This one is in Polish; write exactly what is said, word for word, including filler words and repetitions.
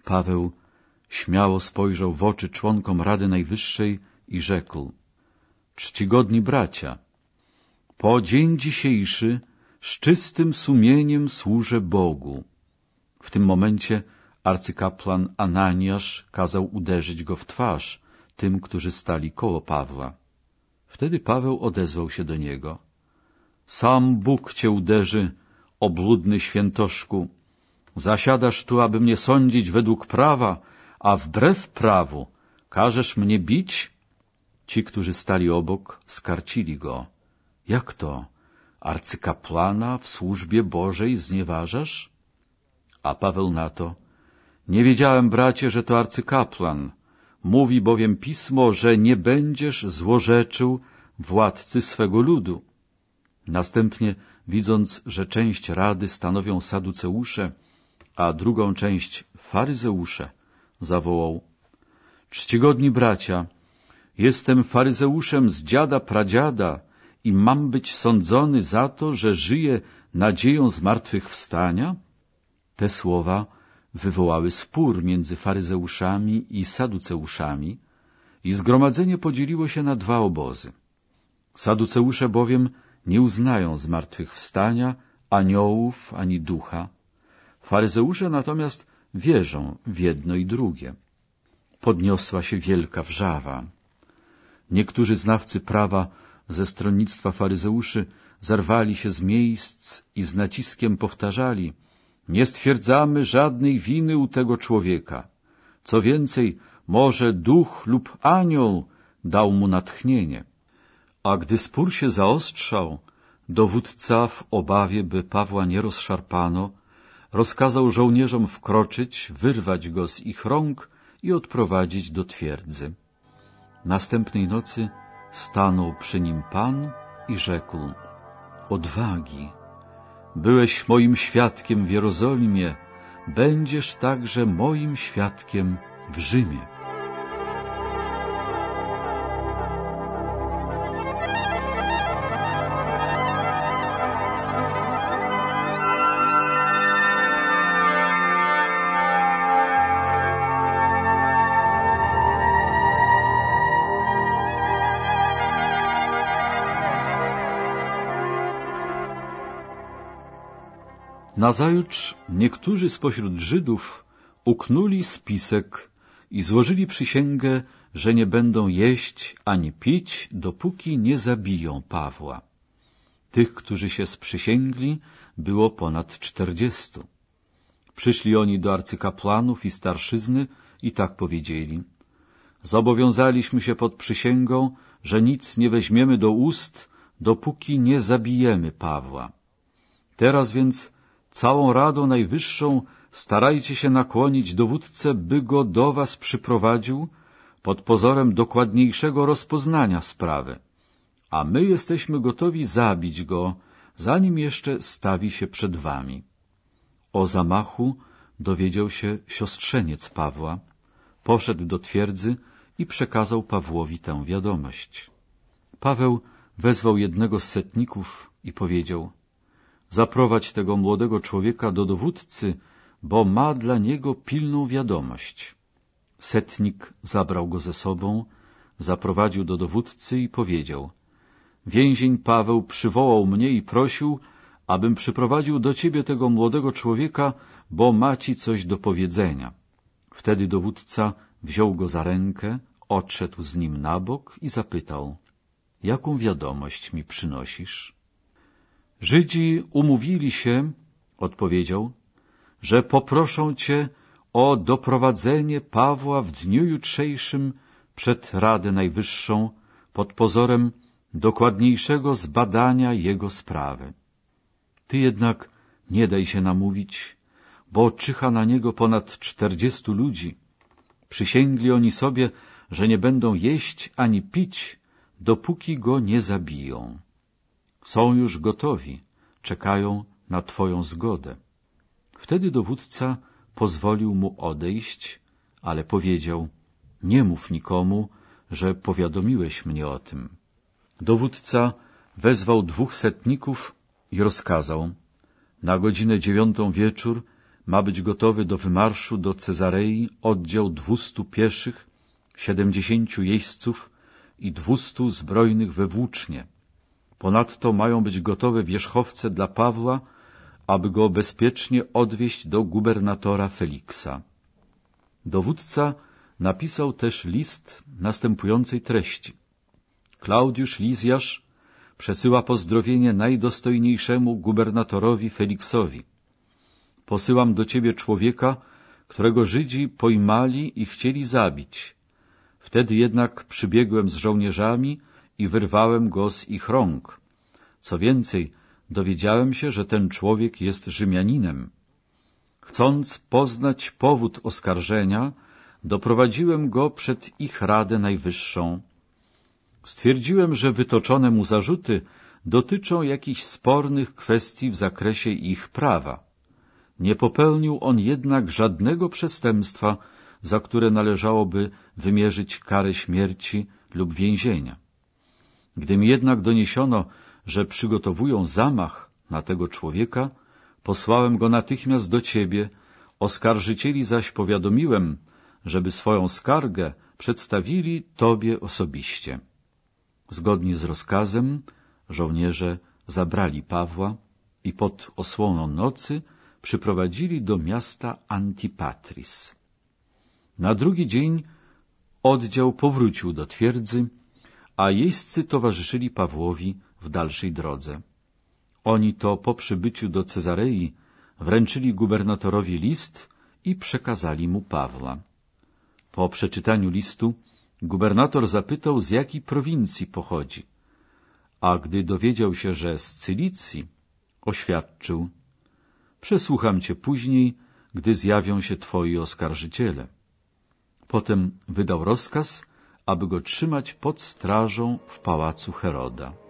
Paweł śmiało spojrzał w oczy członkom Rady Najwyższej i rzekł: czcigodni bracia, po dzień dzisiejszy z czystym sumieniem służę Bogu. W tym momencie arcykapłan Ananiasz kazał uderzyć go w twarz tym, którzy stali koło Pawła. Wtedy Paweł odezwał się do niego: sam Bóg cię uderzy, obłudny świętoszku. Zasiadasz tu, aby mnie sądzić według prawa, a wbrew prawu każesz mnie bić? Ci, którzy stali obok, skarcili go: jak to? Arcykapłana w służbie Bożej znieważasz? A Paweł na to: nie wiedziałem, bracie, że to arcykapłan. Mówi bowiem Pismo, że nie będziesz złorzeczył władcy swego ludu. Następnie, widząc, że część rady stanowią saduceusze, a drugą część faryzeusze, zawołał: czcigodni bracia, jestem faryzeuszem z dziada pradziada i mam być sądzony za to, że żyję nadzieją zmartwychwstania? Te słowa wywołały spór między faryzeuszami i saduceuszami i zgromadzenie podzieliło się na dwa obozy. Saduceusze bowiem nie uznają zmartwychwstania, aniołów ani ducha. Faryzeusze natomiast wierzą w jedno i drugie. Podniosła się wielka wrzawa. Niektórzy znawcy prawa ze stronnictwa faryzeuszy zerwali się z miejsc i z naciskiem powtarzali: nie stwierdzamy żadnej winy u tego człowieka. Co więcej, może duch lub anioł dał mu natchnienie. A gdy spór się zaostrzał, dowódca w obawie, by Pawła nie rozszarpano, rozkazał żołnierzom wkroczyć, wyrwać go z ich rąk i odprowadzić do twierdzy. Następnej nocy stanął przy nim Pan i rzekł: odwagi! Byłeś moim świadkiem w Jerozolimie, będziesz także moim świadkiem w Rzymie. Nazajutrz niektórzy spośród Żydów uknuli spisek i złożyli przysięgę, że nie będą jeść ani pić, dopóki nie zabiją Pawła. Tych, którzy się sprzysięgli, było ponad czterdziestu. Przyszli oni do arcykapłanów i starszyzny i tak powiedzieli: zobowiązaliśmy się pod przysięgą, że nic nie weźmiemy do ust, dopóki nie zabijemy Pawła. Teraz więc całą Radą Najwyższą starajcie się nakłonić dowódcę, by go do was przyprowadził pod pozorem dokładniejszego rozpoznania sprawy, a my jesteśmy gotowi zabić go, zanim jeszcze stawi się przed wami. O zamachu dowiedział się siostrzeniec Pawła, poszedł do twierdzy i przekazał Pawłowi tę wiadomość. Paweł wezwał jednego z setników i powiedział: zaprowadź tego młodego człowieka do dowódcy, bo ma dla niego pilną wiadomość. Setnik zabrał go ze sobą, zaprowadził do dowódcy i powiedział: więzień Paweł przywołał mnie i prosił, abym przyprowadził do ciebie tego młodego człowieka, bo ma ci coś do powiedzenia. Wtedy dowódca wziął go za rękę, odszedł z nim na bok i zapytał: jaką wiadomość mi przynosisz? Żydzi umówili się, odpowiedział, że poproszą cię o doprowadzenie Pawła w dniu jutrzejszym przed Radę Najwyższą pod pozorem dokładniejszego zbadania jego sprawy. Ty jednak nie daj się namówić, bo czyha na niego ponad czterdziestu ludzi. Przysięgli oni sobie, że nie będą jeść ani pić, dopóki go nie zabiją. Są już gotowi, czekają na twoją zgodę. Wtedy dowódca pozwolił mu odejść, ale powiedział: nie mów nikomu, że powiadomiłeś mnie o tym. Dowódca wezwał dwóch setników i rozkazał: na godzinę dziewiątą wieczór ma być gotowy do wymarszu do Cezarei oddział dwustu pieszych, siedemdziesięciu jeźdźców i dwustu zbrojnych we włócznie. Ponadto mają być gotowe wierzchowce dla Pawła, aby go bezpiecznie odwieźć do gubernatora Feliksa. Dowódca napisał też list następującej treści. Klaudiusz Lizjasz przesyła pozdrowienie najdostojniejszemu gubernatorowi Feliksowi. Posyłam do ciebie człowieka, którego Żydzi pojmali i chcieli zabić. Wtedy jednak przybiegłem z żołnierzami i wyrwałem go z ich rąk. Co więcej, dowiedziałem się, że ten człowiek jest Rzymianinem. Chcąc poznać powód oskarżenia, doprowadziłem go przed ich Radę Najwyższą. Stwierdziłem, że wytoczone mu zarzuty dotyczą jakichś spornych kwestii w zakresie ich prawa. Nie popełnił on jednak żadnego przestępstwa, za które należałoby wymierzyć karę śmierci lub więzienia. Gdy mi jednak doniesiono, że przygotowują zamach na tego człowieka, posłałem go natychmiast do ciebie, oskarżycieli zaś powiadomiłem, żeby swoją skargę przedstawili tobie osobiście. Zgodnie z rozkazem żołnierze zabrali Pawła i pod osłoną nocy przyprowadzili do miasta Antipatris. Na drugi dzień oddział powrócił do twierdzy, a jeźdźcy towarzyszyli Pawłowi w dalszej drodze. Oni to po przybyciu do Cezarei wręczyli gubernatorowi list i przekazali mu Pawła. Po przeczytaniu listu gubernator zapytał, z jakiej prowincji pochodzi, a gdy dowiedział się, że z Cylicji, oświadczył: przesłucham cię później, gdy zjawią się twoi oskarżyciele. Potem wydał rozkaz, aby go trzymać pod strażą w pałacu Heroda.